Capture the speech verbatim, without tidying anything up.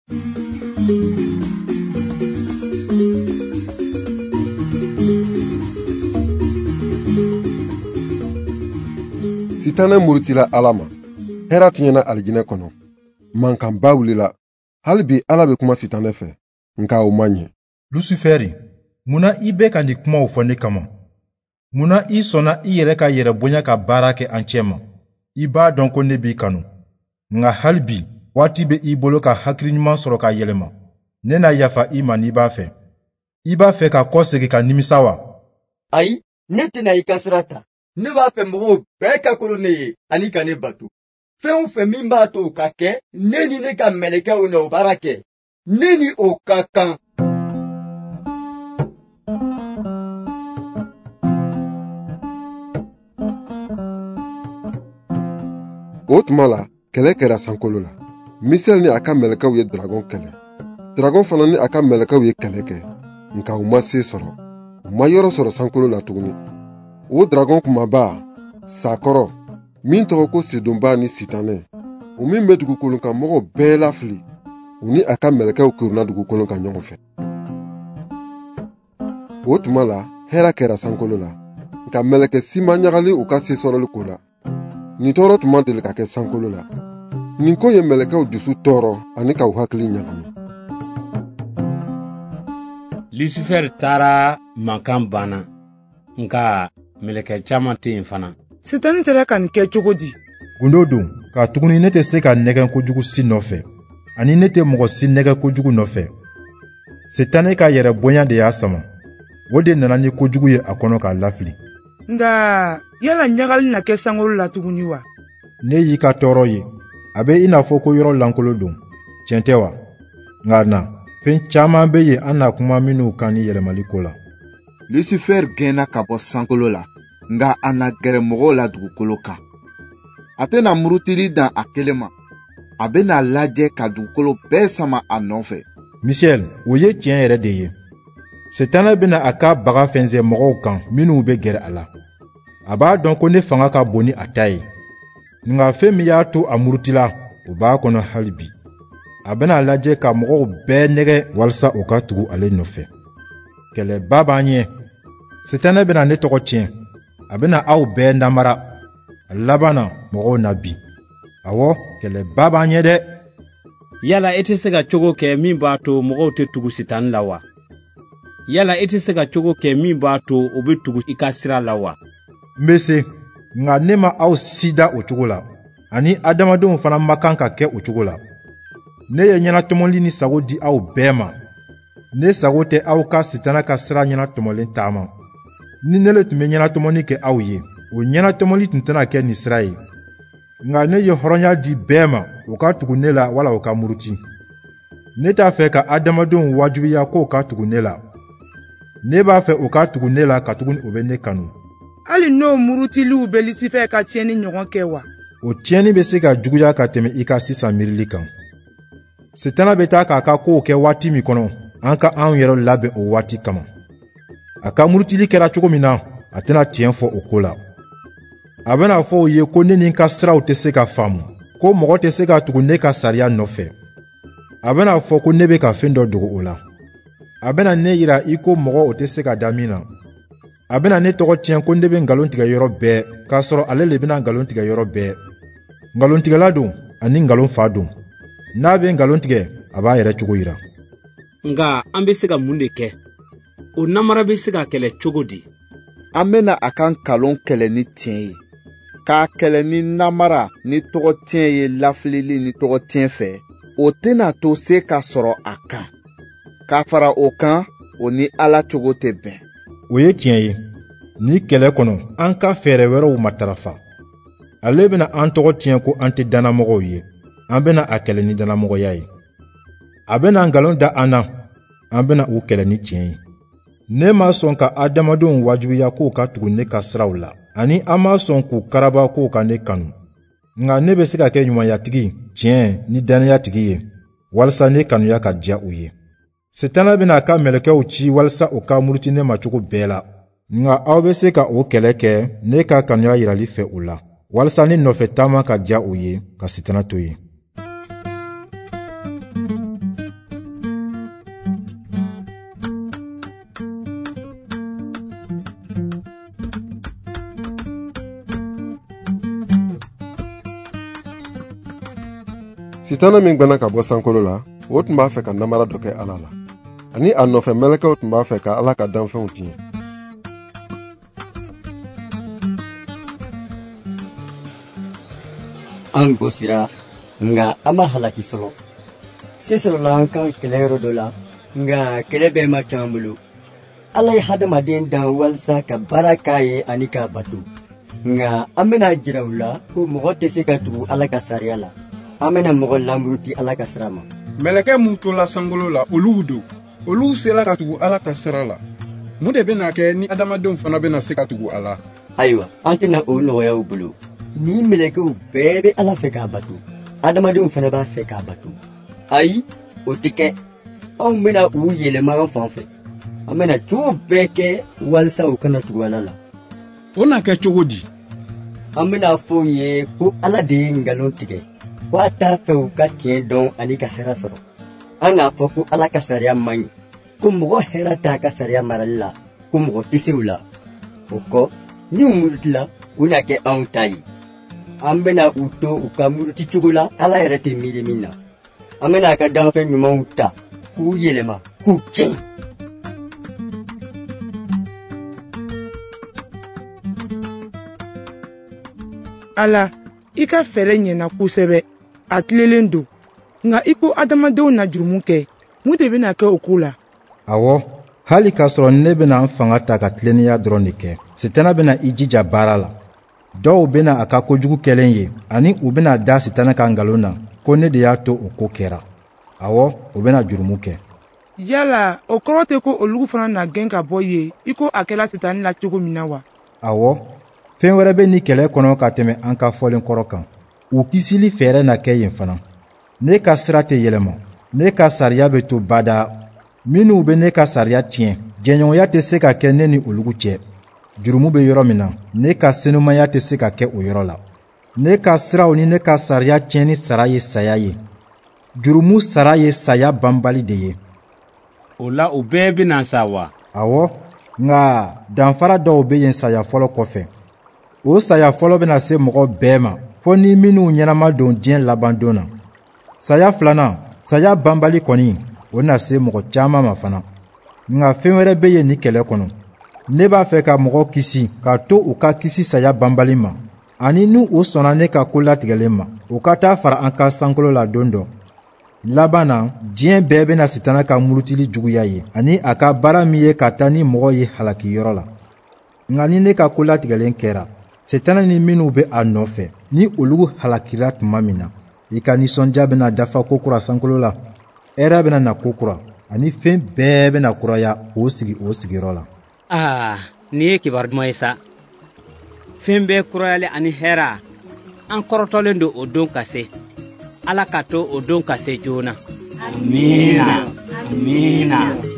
Sitana murutila Alama. Hera tiɲɛna alijinɛ kɔnɔ. Mankanba wulila. Hali bi Ala bɛ kuma Sitana fɛ. Nka o man ɲɛ. Lusifɛri, munna i bɛ ka nin kumaw fɔ ne kama? Munna i sɔnna i yɛrɛ ka yɛrɛ bonya ka baara kɛ an cɛ ma? I b'a dɔn ko ne b'i kanu. Nka hali bi, waati bɛ i bolo ka hakili ɲuman sɔrɔ ka yɛlɛma. Ne na yafa i ma n'i b'a fɛ. I b'a fɛ ka kɔ segin ka nimisa wa? Ayi, ne tɛna i ka sira ta. Ne b'a fɛ mɔgɔw bɛɛ ka kolo ne ye ani ka ne bato. Fɛn o fɛn min b'a to o ka kɛ, ne ni ne ka mɛlɛkɛw na o baara kɛ. Ne ni o ka kan. O tuma la, kɛlɛ kɛra sankolo la. Misɛl ni a ka mɛlɛkɛw ye dragon kɛlɛ. Dragon fana ni a ka mɛlɛkɛw ye kɛlɛ kɛ. Nka u ma se sɔrɔ. U ma yɔrɔ sɔrɔ sankolo la tuguni. O dragon kumaba, Sakɔrɔ, min tɔgɔ ko Sidonba ni Sitanɛ, o min bɛ dugukolo kan mɔgɔw bɛɛ lafili, u ni a ka mɛlɛkɛw kuruna dugukolo kan ɲɔgɔn fɛ. O tuma la, hɛrɛ kɛra sankolo la, nka mɛlɛkɛ si ma ɲagali u ka se sɔrɔli ko la. Nin tɔɔrɔ tuma deli ka kɛ sankolo la. Nin ko ye mɛlɛkɛw dusu tɔɔrɔ ani ka u hakili ɲagami. Lucifer taara mankan banna, nka mɛlɛkɛ caman tɛ yen fana. Sitani sera ka nin kɛ cogo di? Gundo don, ka tuguni ne tɛ se ka nɛgɛn kojugu si nɔfɛ, ani ne tɛ mɔgɔ si nɛgɛn kojugu nɔfɛ. Sitani ka yɛrɛ bonya de y'a sama. O de nana ni kojugu ye a kɔnɔ k'a lafili. Nka yala ɲagali na kɛ sankolo la tuguni wa? Ne y'i ka tɔɔrɔ ye. A bɛ i n'a fɔ ko yɔrɔ lankolo don. Tiɲɛ tɛ wa? Nka na, fɛn caman bɛ yen an na kuma minnu kan ni yɛlɛmali ko la. Lucifer gɛnna ka bɔ sankolo la, nka a na gɛrɛ mɔgɔw la dugukolo kan. A tɛna murutili dan a kelen ma. A bɛna lajɛ ka dugukolo bɛɛ sama a nɔfɛ. Michel, o ye tiɲɛ yɛrɛ de ye. Sitana bɛna a ka baga fɛnsɛ mɔgɔw kan minnu bɛ gɛrɛ a la. A b'a dɔn ko ne fanga ka bon ni a ta ye. Nka fɛn min y'a to a murutila, o b'a kɔnɔ hali bi. A bɛna lajɛ ka mɔgɔw bɛɛ nɛgɛ walasa o ka tugu ale nɔfɛ. Kɛlɛba b'an ɲɛ. Sitana bɛna ne tɔgɔ tiɲɛ. A bɛna aw bɛɛ namara. A laban na mɔgɔw na bi. Awɔ, kɛlɛba b'an ɲɛ dɛ. Yala e tɛ se ka cogo kɛ min b'a to mɔgɔw tɛ tugu Sitani la wa? Yala e tɛ se ka cogo kɛ min b'a to o bɛ tugu i ka sira la wa? N bɛ se, nka ne ma aw sida o cogo la, ani adamadenw fana ma kan ka kɛ o cogo la. Ne ye ɲɛnatɔmɔli ni sago di aw bɛɛ ma. Ne sago tɛ aw ka Sitana ka sira ɲɛnatɔmɔlen taama. Ni ne le tun bɛ ɲɛnatɔmɔli kɛ aw ye, o ɲɛnatɔmɔli tun tɛna kɛ nin sira ye. Nka ne ye hɔrɔnya di bɛɛ ma, o ka tugu ne la wala o ka muruti. Ne t'a fɛ ka adamadenw wajibiya k'o ka tugu ne la. Ne b'a fɛ o ka tugu ne la ka tugu o bɛ ne kanu. Hali n'o murutiliw bɛ Lucifer ka tiɲɛni ɲɔgɔn kɛ wa? O tiɲɛni bɛ se ka juguya ka tɛmɛ i ka sisan miirili kan. Sitana bɛ taa k'a ka kow kɛ waati min kɔnɔ, an ka anw yɛrɛ labɛn o waati kama. A ka murutili kɛra cogo min na, a tɛna tiɲɛ fɔ o ko la. A bɛna fɔ o ye ko ne ni n ka siraw tɛ se ka faamu, ko mɔgɔ tɛ se ka tugu ne ka sariya nɔfɛ. A bɛna fɔ ko ne bɛ ka fɛn dɔ dogo o la. A bɛna ne yira i ko mɔgɔ o tɛ se ka da min na. A bɛna ne tɔgɔ tiɲɛ ko ne bɛ nkalon tigɛ yɔrɔ bɛɛ, k'a sɔrɔ ale le bɛna nkalon tigɛ yɔrɔ bɛɛ. Nkalontigɛla don ani nkalon fa don. N'a bɛ nkalon tigɛ, a b'a yɛrɛ cogo yira. Nka an bɛ se ka mun de kɛ? O namara bɛ se ka kɛlɛ cogo di? An bɛna a ka nkalon kɛlɛ ni tiɲɛ ye. K'a kɛlɛ ni namara ni tɔgɔ tiɲɛ ye lafilili ni tɔgɔ tiɲɛ fɛ, o tɛna to se ka sɔrɔ a kan. K'a fara o kan, o ni Ala cogo tɛ bɛn. O ye tiɲɛ ye. Ni kɛlɛ kɔnɔ, an ka fɛɛrɛ wɛrɛw matarafa. Ale bɛna an tɔgɔ tiɲɛ ko an tɛ dannamɔgɔw ye. An bɛna a kɛlɛ ni dannamɔgɔya ye. A bɛna nkalon da an na. An bɛna o kɛlɛ ni tiɲɛ ye. Ne ma sɔn ka adamadenw wajibiya k'u ka tugu ne ka siraw la, ani an ma sɔn k'u karaba k'u ka ne kanu. Nka ne bɛ se ka kɛ ɲumanyatigi, tiɲɛ ni dannayatigi ye, walasa ne kanuya ka diya u ye. Sitana bɛna a ka mɛlɛkɛw ci walasa o ka muruti ne ma cogo bɛɛ la. Nka aw bɛ se ka o kɛlɛ kɛ ne ka kanuya yirali fɛ o la, walasa ne nɔfɛ taama ka diya u ye ka Sitana to ye. Sitana min gbana ka bɔ sankolo la, o tun b'a fɛ ka namara dɔ kɛ Ala la. Ani a nɔfɛ mɛlɛkɛw tun b'a fɛ ka Ala ka danfɛnw tiɲɛ. An gosira nga ama halaki fɔlɔ. Sisan an kan kɛlɛyɔrɔ dɔ la, nga kɛlɛ bɛɛ ma ca an bolo. Ala ye hadamaden dan walasa ka baara k'a ye ani k'a bato. Nga an bɛna jira u la ko mɔgɔ tɛ se ka tugu Ala ka sariya la. An bɛna mɔgɔ lamuru Ala ka sira ma. Mɛlɛkɛ mun tola sankolo la olu don. Olu sera ka tugu Ala ka sira la. Mun de bɛna kɛ ni adamadenw fana bɛna se ka tugu Ala? Ayiwa, an tɛna o nɔgɔya u bolo. Ni mɛlɛkɛw bɛɛ bɛ Ala fɛ k'a bato, adamadenw fana b'a fɛ k'a bato. Ayi, o tɛ kɛ. Anw bɛna u yɛlɛma an fan fɛ. An bɛna cogo bɛɛ kɛ walasa u kana tugu Ala la. O na kɛ cogo di? An bɛna fɔ u ye ko Ala de ye ngalon tigɛ, ko a t'a fɛ u ka tiɲɛ dɔn ani ka hɛrɛ sɔrɔ. An n'a fɔ ko Ala ka sariya man ɲi, ko mɔgɔ hɛrɛ t'a ka sariya marali la, ko mɔgɔ tɛ se u la. O kɔ, ni u murutila, u na kɛ anw ta ye. An bɛna u to u ka muruti cogo la, Ala yɛrɛ tɛ miiri min na. An bɛna a ka danfɛn ɲumanw ta, k'u yɛlɛma, k'u tiɲɛ. Ala, i ka fɛrɛ ɲɛna kosɛbɛ, a tilelen don. Nka i ko adamadenw na jurumu kɛ, mun de bɛna kɛ o ko la? Awɔ, hali k'a sɔrɔ ne bɛna n fanga ta ka tilennenya dɔrɔn de kɛ, Sitana bɛna i jija baara la. Dɔw bɛna a ka kojugu kɛlen ye, ani u bɛna da Sitana ka ngalon na, ko ne de y'a to o ko kɛra. Awɔ, u bɛna jurumu kɛ. Yala, o kɔrɔ tɛ ko olugu fana na gɛn ka bɔ ye, i ko a kɛla Sitani la cogo min na wa? Awɔ, fɛn wɛrɛ bɛ ni kɛlɛ kɔnɔ ka tɛmɛ an ka fɔlen kɔrɔ kan. U kisili fɛɛrɛ na kɛ yen fana. Ne ka sira tɛ yɛlɛma, ne ka sariya bɛ to bada. Minnu bɛ ne ka sariya tiɲɛ, jɛɲɔgɔnya tɛ se ka kɛ ne ni olugu cɛ. Jurumu bɛ yɔrɔ min na, ne ka senumaya tɛ se ka kɛ o yɔrɔ la. Ne ka siraw ni ne ka sariya tiɲɛni sara ye saya ye. Jurumu sara ye saya banbali de ye. O la u bɛɛ bɛna sa wa? Awɔ, nka danfara dɔw bɛ yen saya fɔlɔ kɔfɛ. O saya fɔlɔ bɛna se mɔgɔ bɛɛ ma, fɔ ni minnu ɲɛnama don diɲɛ laban don na. Saya filanan, saya banbali kɔni, o na se mɔgɔ caman ma fana. Nka fɛn wɛrɛ bɛ yen ni kɛlɛ kɔnɔ. Ne b'a fɛ ka mɔgɔ kisi, ka to u ka kisi saya banbali ma. Ani nu o sɔnna ne ka ko latigɛlen ma, u ka taa fara an ka sankolo la don dɔ. Laban na, diɲɛ bɛɛ bɛna Sitana ka murutili juguya ye, ani a ka baara min ye ka taa ni mɔgɔ ye halakiyɔrɔ la. Nka ni ne ka ko latigɛlen kɛra, Sitana ni minnu bɛ a nɔfɛ, ni olugu halakira tuma min na, i ka nisɔndiya bɛna dafa kokura sankolo la. Hɛrɛ bɛna na kokura, ani fɛn bɛɛ bɛna kuraya k'o sigi o sigiyɔrɔ la. Ah, nin ye kibaru duman ye sa. Fɛn bɛɛ kurayali ani hɛrɛ, an kɔrɔtɔlen don o don ka se. Ala ka to o don ka se joona. Amiina, amiina.